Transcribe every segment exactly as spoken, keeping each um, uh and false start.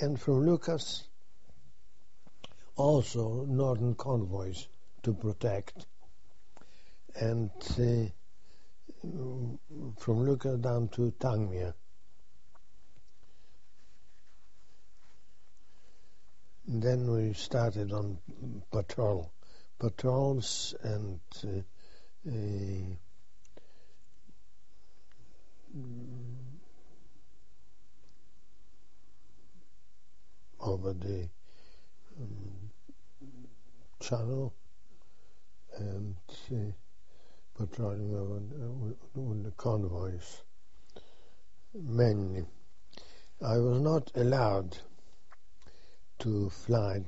and from Lucas also northern convoys to protect, and uh, from Lucas down to Tangmere. Then we started on patrol, patrols and uh, uh, over the um, channel and uh, patrolling over the, with the convoys mainly. I was not allowed to fly.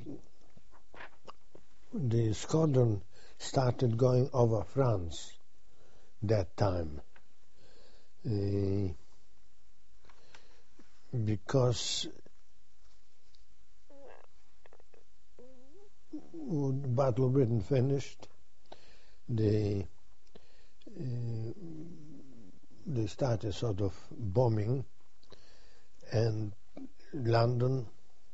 The squadron started going over France that time uh, because the Battle of Britain finished, they, uh, they started sort of bombing, and London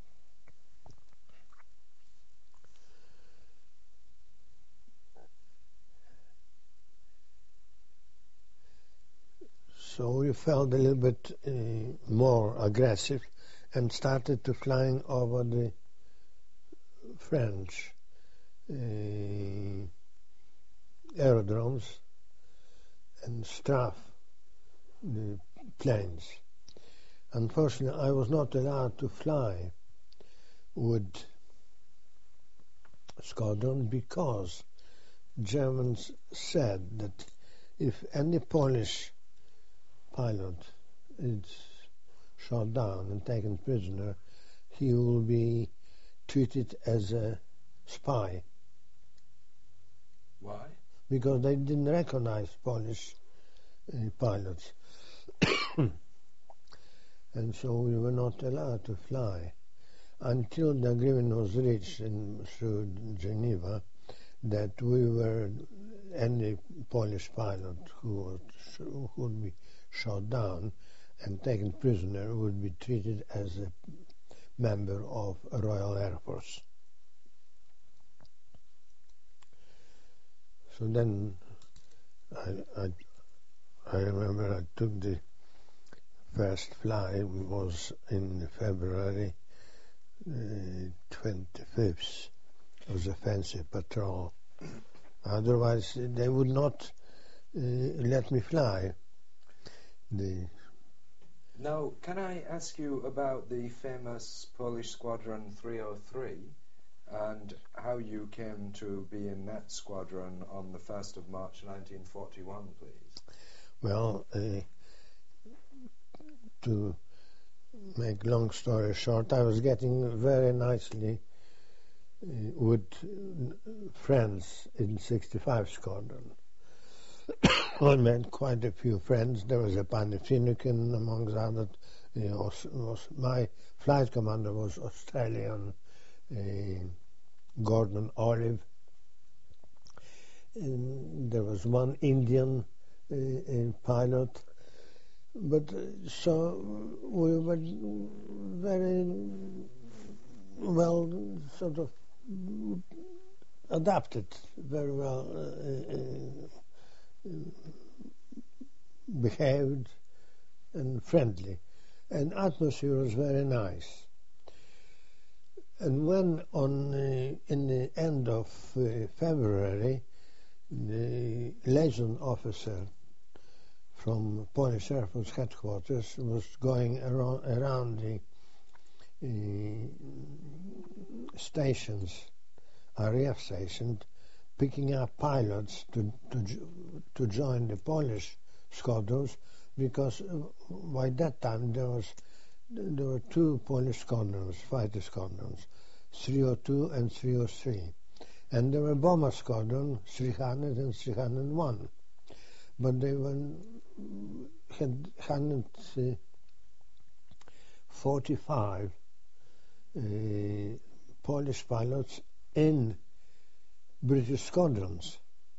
so we felt a little bit uh, more aggressive and started to flying over the French uh, aerodromes and strafe the planes. Unfortunately, I was not allowed to fly with squadron because Germans said that if any Polish pilot is shot down and taken prisoner, he will be treated as a spy. Why? Because they didn't recognize Polish uh, pilots. And so we were not allowed to fly until the agreement was reached in, through Geneva that we were, any Polish pilot who would, who would be shot down and taken prisoner would be treated as a member of a Royal Air Force. So then I, I, I remember I took the first flight, it was in February uh, twenty-fifth. It was a fancy patrol. Otherwise they would not uh, let me fly. The Now, can I ask you about the famous Polish Squadron three oh three and how you came to be in that squadron on the first of March nineteen forty-one, please? Well, uh, to make long story short, I was getting very nicely uh, with friends in sixty-five Squadron. I met quite a few friends. There was a Panafinican amongst others. You know, was, was my flight commander was Australian, uh, Gordon Olive. And there was one Indian uh, uh, pilot. But uh, so we were very well sort of adapted, very well uh, uh, behaved and friendly, and atmosphere was very nice. And when on uh, in the end of uh, February, the liaison officer from Polish Air Force headquarters was going around, around the uh, stations, R A F stations, picking up pilots to, to to join the Polish squadrons, because by that time there was there were two Polish squadrons, fighter squadrons, three oh two and three oh three, and there were bomber squadron three hundred and three hundred one, but they were had one hundred forty-five uh, Polish pilots in British squadrons.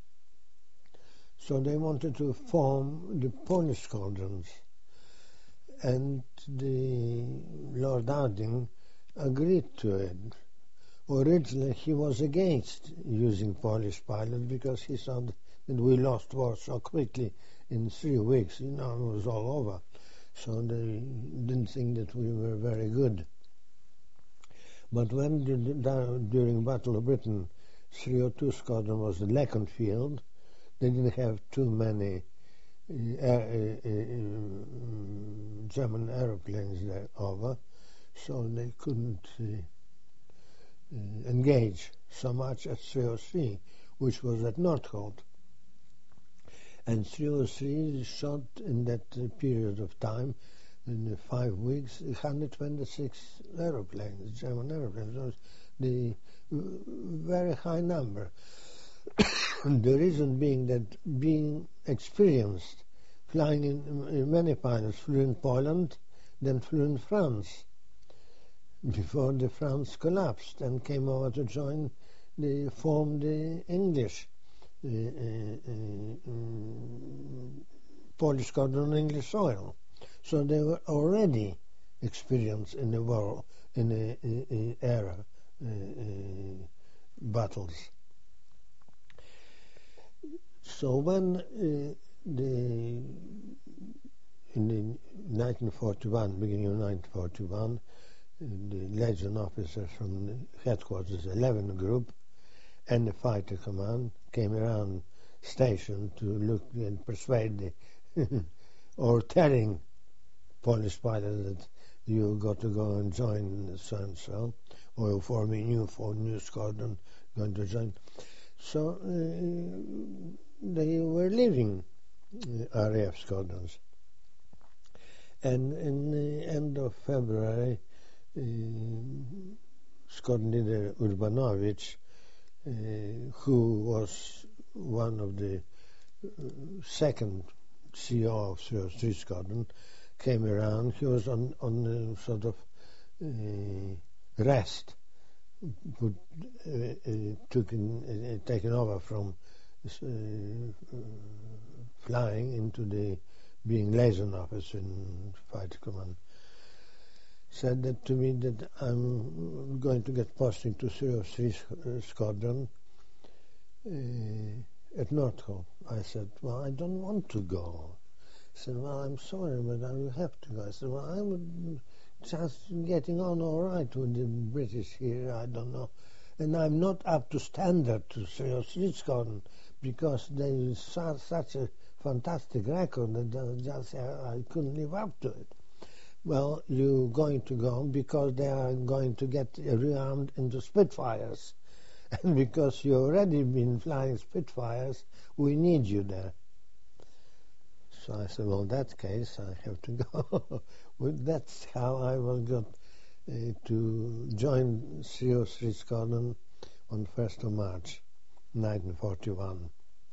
So they wanted to form the Polish squadrons. And the Lord Hardinge agreed to it. Originally, he was against using Polish pilots because he thought that we lost war so quickly in three weeks. You know, it was all over. So they didn't think that we were very good. But when during Battle of Britain, three oh two Squadron was the Leconfield, they didn't have too many uh, air, uh, uh, German aeroplanes there over, so they couldn't uh, uh, engage so much as three oh three, which was at Nordholt. And three oh three shot in that uh, period of time, in the five weeks, one hundred twenty-six aeroplanes, German aeroplanes. It was the uh, very high number. The reason being that being experienced, flying in, in many pilots flew in Poland, then flew in France, before the France collapsed and came over to join, the form the English uh, uh, uh, Polish squadron on English soil. So they were already experienced in the war, in the uh, uh, era uh, uh, battles. So when uh, the in the nineteen forty-one, beginning of nineteen forty-one, uh, the Legion officers from the headquarters, eleven group, and the fighter command came around station to look and persuade the or telling Polish pilots that you got to go and join so and so, or you form a new for new squadron going to join. So uh, they were leaving uh, R A F squadrons. And in the end of February, uh, squadron leader Urbanowicz, uh, who was one of the uh, second C E O of three oh three Squadron, came around. He was on, on a sort of uh, rest, put, uh, uh, took in, uh, taken over from uh, uh, flying into the being liaison officer in fighter command. Said that to me that I'm going to get posting to three oh three Squadron uh, at Nordholt. I said, well, I don't want to go. He said, well, I'm sorry, but I will have to go. I said, well, I'm just getting on all right with the British here, I don't know. And I'm not up to standard to three oh three Squadron because they saw such a fantastic record that just I couldn't live up to it. Well, you're going to go because they are going to get rearmed into Spitfires. And because you've already been flying Spitfires, we need you there. So I said, well, in that case, I have to go. Well, that's how I was got uh, to join three oh three Squadron on first of March, nineteen forty-one.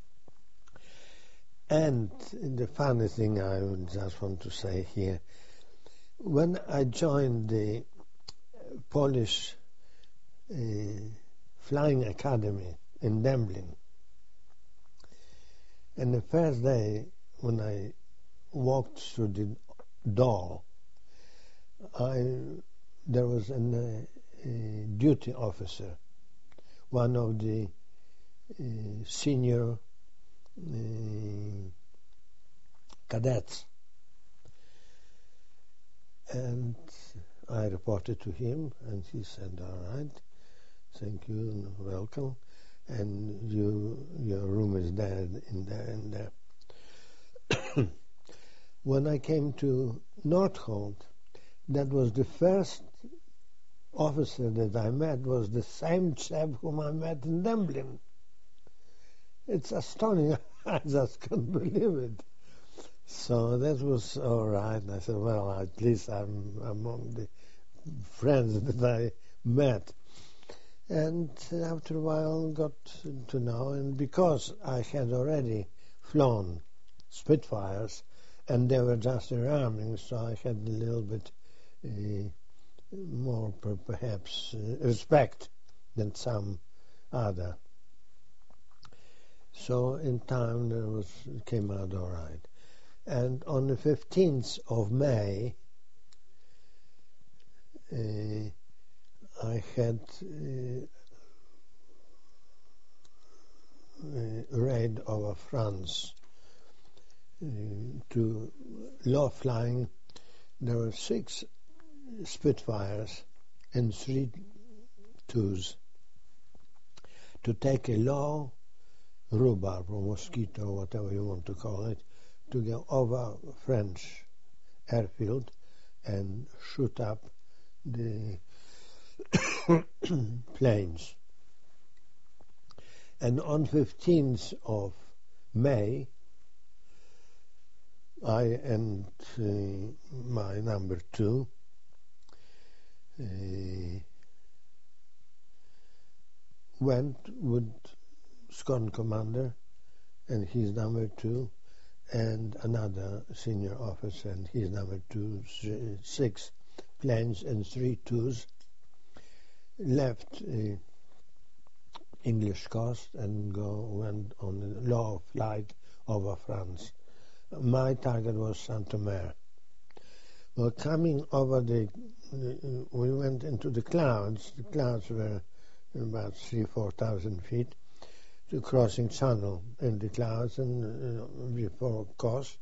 And the funny thing I just want to say here, when I joined the Polish uh, Flying Academy in Demblin, and the first day when I walked through the door, I there was an, uh, a duty officer, one of the uh, senior uh, cadets. And I reported to him, and he said, all right, thank you, and welcome, and you, your room is there, in there, and there. When I came to Nordholt, that was the first officer that I met, was the same chap whom I met in Demblin. It's astonishing. I just couldn't believe it. So that was all right. I said, well, at least I'm among the friends that I met. And after a while got to know, and because I had already flown Spitfires, and they were just rearming, so I had a little bit uh, more, per- perhaps, uh, respect than some other. So in time, there was it came out all right. And on the fifteenth of May, uh, had uh, uh, raid over France uh, to low flying. There were six Spitfires and three twos to take a low rhubarb or mosquito, whatever you want to call it, to go over French airfield and shoot up the planes. And on fifteenth of May, I and uh, my number two uh, went with squadron commander and his number two and another senior officer and his number two, six planes and three twos, left uh, English coast and go went on a low flight over France. My target was Saint-Omer. Well, coming over the, the, we went into the clouds. The clouds were about three, four thousand feet. To crossing channel in the clouds and uh, before coast.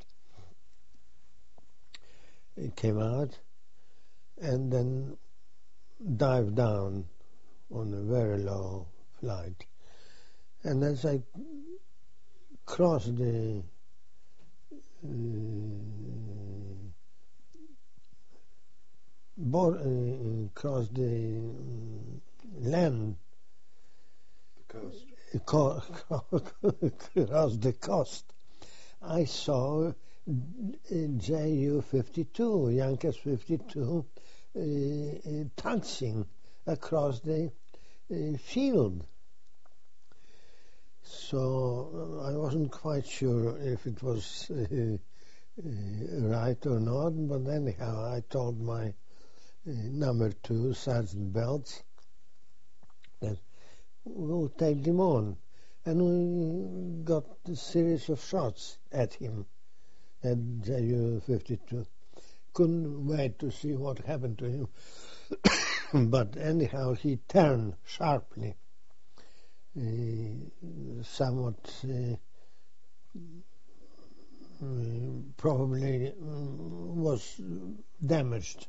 It came out and then dived down on a very low flight. And as I crossed the uh, board, uh, crossed the um, land, the coast. Across the coast, I saw J U fifty-two, Junkers fifty-two, uh, uh, taxiing across the uh, field. So uh, I wasn't quite sure if it was uh, uh, right or not, but anyhow, I told my uh, number two, Sergeant Belts, that we'll take them on. And we got a series of shots at him, at J U fifty-two. Couldn't wait to see what happened to him. But anyhow, he turned sharply, uh, somewhat uh, uh, probably um, was damaged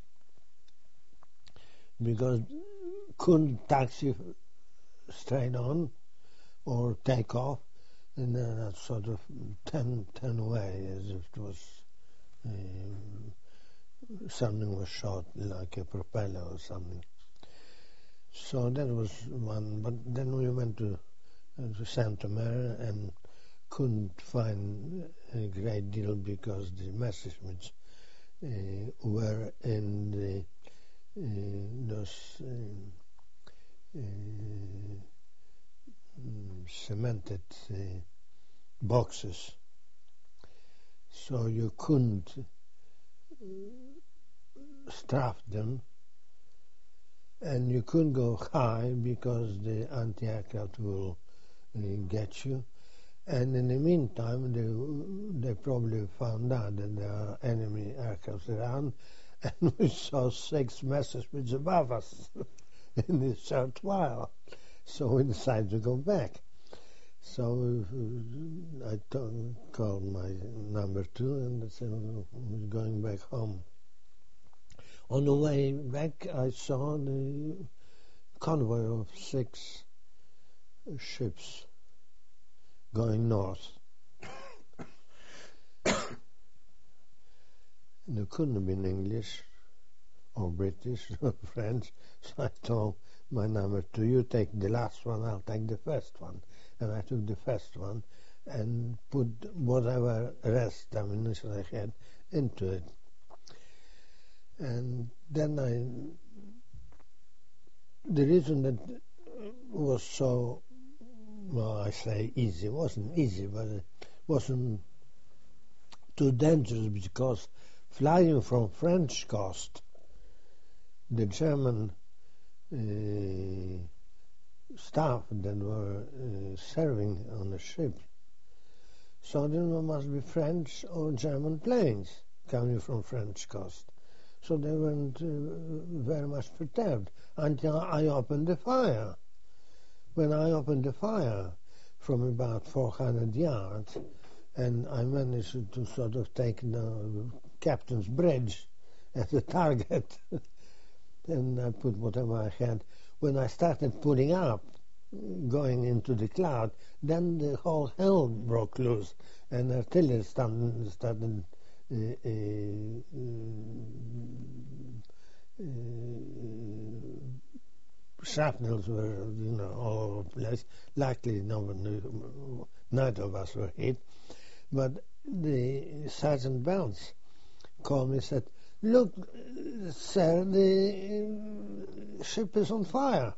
because couldn't taxi straight on or take off, and then that sort of turn, turn away as if it was um, something was shot like a propeller or something. So that was one, but then we went to, uh, to Saint-Omer and couldn't find a great deal because the Messerschmitts uh, were in the uh, those uh, uh, cemented uh, boxes, so you couldn't strafe them, and you couldn't go high because the anti-aircraft will uh, get you. And in the meantime, they they probably found out that there are enemy aircraft around, and we saw six Messerschmitts above us in a short while. So we decided to go back. So uh, I told, called my number two and I said, we're going back home. On the way back, I saw the convoy of six ships going north. And they couldn't have been English or British or French, so I told my number two, you take the last one, I'll take the first one. And I took the first one and put whatever rest ammunition I had into it. And then I, the reason that was so, well, I say easy, it wasn't easy, but it wasn't too dangerous because flying from French coast, the German Uh, staff that were uh, serving on the ship. So there must be French or German planes coming from French coast. so they weren't uh, very much perturbed until I opened the fire. When I opened the fire from about four hundred yards, and I managed to sort of take the captain's bridge as a target, and I put whatever I had. When I started pulling up, going into the cloud, then the whole hell broke loose, and artillery started, started uh, uh, uh, shrapnels were, you know, all over the place. Luckily, no one, neither of us were hit. But the Sergeant Bells called me and said, "Look, sir, the ship is on fire."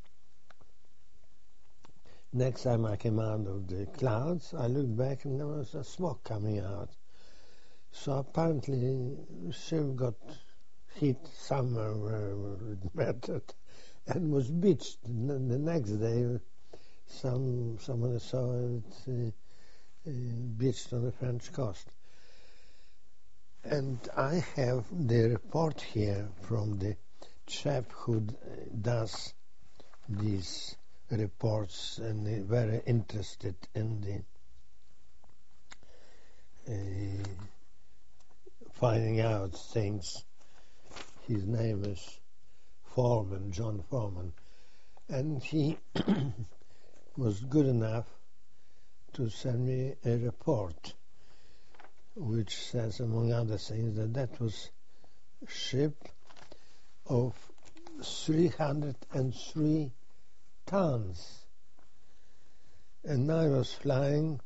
Next time I came out of the clouds, I looked back and there was a smoke coming out. So apparently the ship got hit somewhere where it mattered and was beached. And then the next day, some someone saw it uh, uh, beached on the French coast. And I have the report here from the chap who does these reports and is very interested in the uh, finding out things. His name is Foreman, John Foreman, and he was good enough to send me a report which says, among other things, that that was a ship of three hundred three tons. And I was flying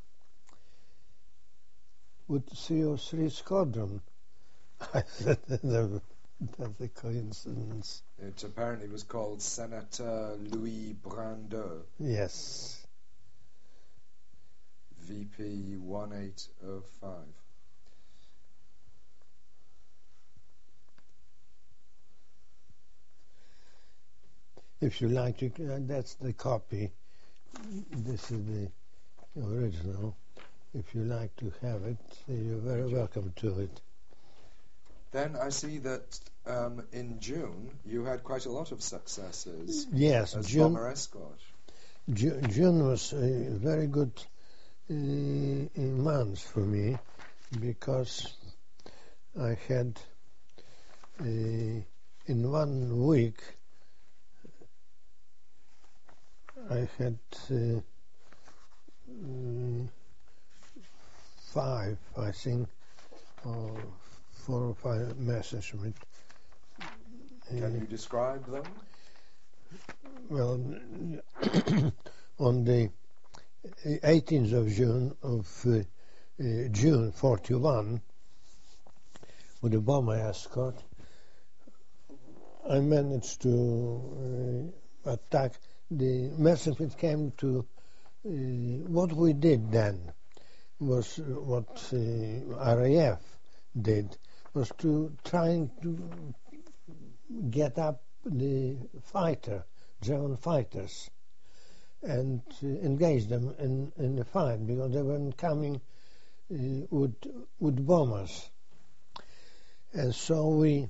with three oh three Squadron. I said, that's a coincidence. It apparently was called Senator Louis Brandeux. Yes. V P one eight oh five. If you like, you can, uh, that's the copy. This is the original. If you like to have it, you're very welcome to it. Then I see that um, in June you had quite a lot of successes. Yes, as June, bomber escort. Ju- June was a very good uh, month for me because I had uh, in one week I had uh, um, five, I think, or four or five Messerschmitt. Can Uh, you describe them? Well, on the eighteenth of June of uh, uh, June forty-one, with the bomber escort, I managed to uh, attack. The Messerschmitt came to. Uh, what we did then was uh, what uh, R A F did was to trying to get up the fighter, German fighters, and uh, engage them in, in the fight because they weren't coming uh, with with bombers, and so we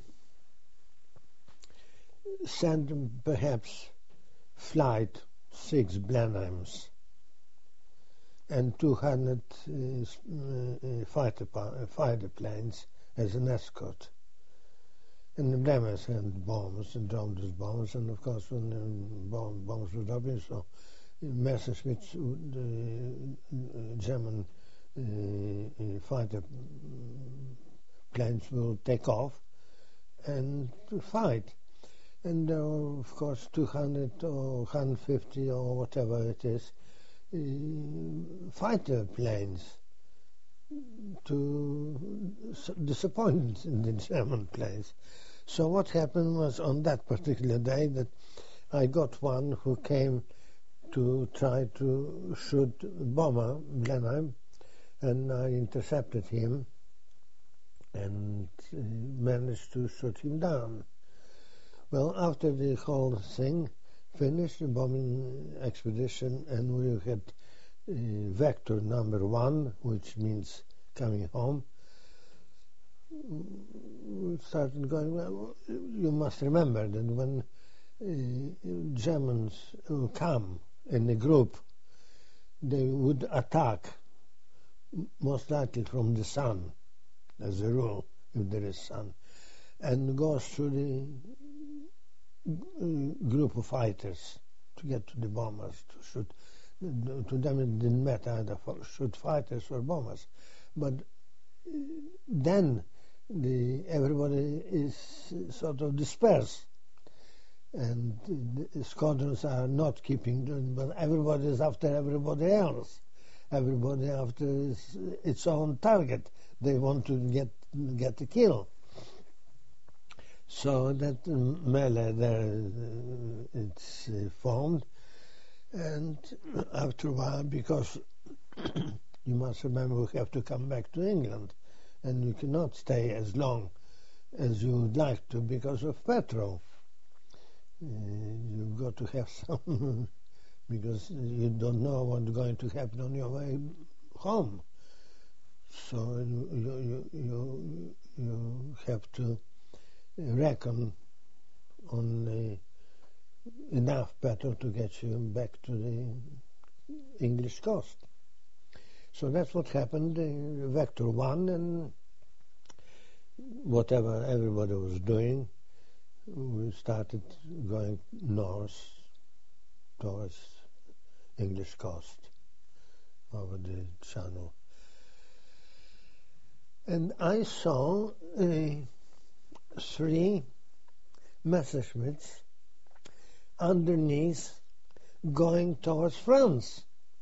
sent them perhaps flight six Blenheims and two hundred uh, uh, fighter uh, fighter planes as an escort. And the Blenheims had bombs and dropped those bombs, and of course when the bomb, bombs were dropping, so Messerschmitt, the uh, German uh, uh, fighter planes will take off and fight. And there were, of course, two hundred or one hundred fifty or whatever it is, uh, fighter planes to disappoint the German planes. So what happened was on that particular day that I got one who came to try to shoot bomber Blenheim, and I intercepted him and uh, managed to shoot him down. Well, after the whole thing finished, the bombing expedition, and we had uh, vector number one, which means coming home, started going, well, you must remember that when uh, Germans will come in a group, they would attack, most likely from the sun, as a rule, if there is sun, and goes through the uh, group of fighters to get to the bombers, to shoot. To them it didn't matter either for shoot fighters or bombers. But uh, then the, everybody is sort of dispersed. And the squadrons are not keeping, but everybody is after everybody else. Everybody after its, its own target. They want to get get a kill. So that melee there, uh, it's uh, formed. And after a while, because you must remember we have to come back to England, and you cannot stay as long as you would like to because of petrol. Uh, you've got to have some, because you don't know what's going to happen on your way home. So you you you, you have to reckon on uh, enough petrol to get you back to the English coast. So that's what happened. Uh, Vector one and whatever everybody was doing, we started going north towards English coast over the channel. And I saw uh, three Messerschmitts underneath going towards France.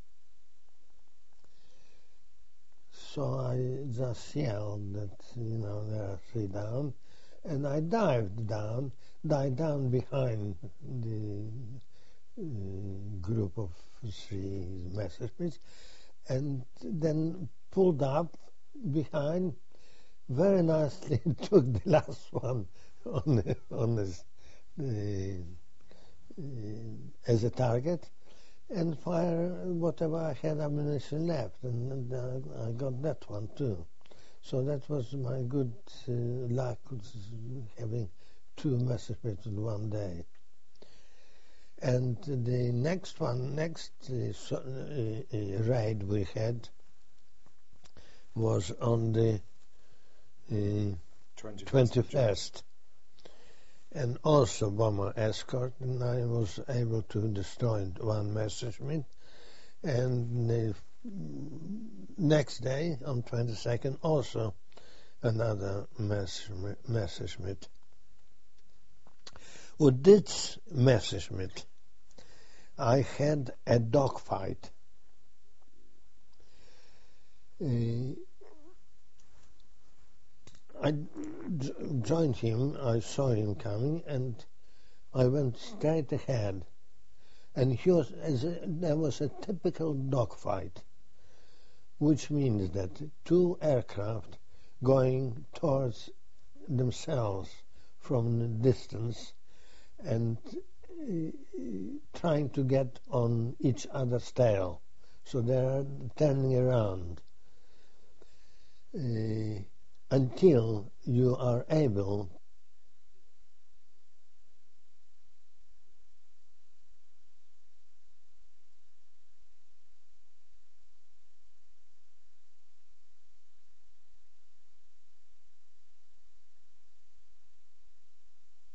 So I just yelled that, you know, there are three down. And I dived down, dived down behind the uh, group of three Messerschmitts, and then pulled up behind, very nicely took the last one on the, on this, uh, uh, as a target, and fire whatever I had ammunition left, and, and uh, I got that one too. So that was my good uh, luck, having two Messerschmitts in one day. And the next one, next uh, so, uh, uh, raid we had was on the uh, twenty-first, and also bomber escort, and I was able to destroy one Messerschmitt, and the next day, on twenty-second, also another Messerschmitt. With this Messerschmitt, I had a dogfight. Uh, I j- joined him, I saw him coming, and I went straight ahead. And he was, as a, there was a typical dogfight, which means that two aircraft going towards themselves from a distance and uh, trying to get on each other's tail. So they're turning around uh, until you are able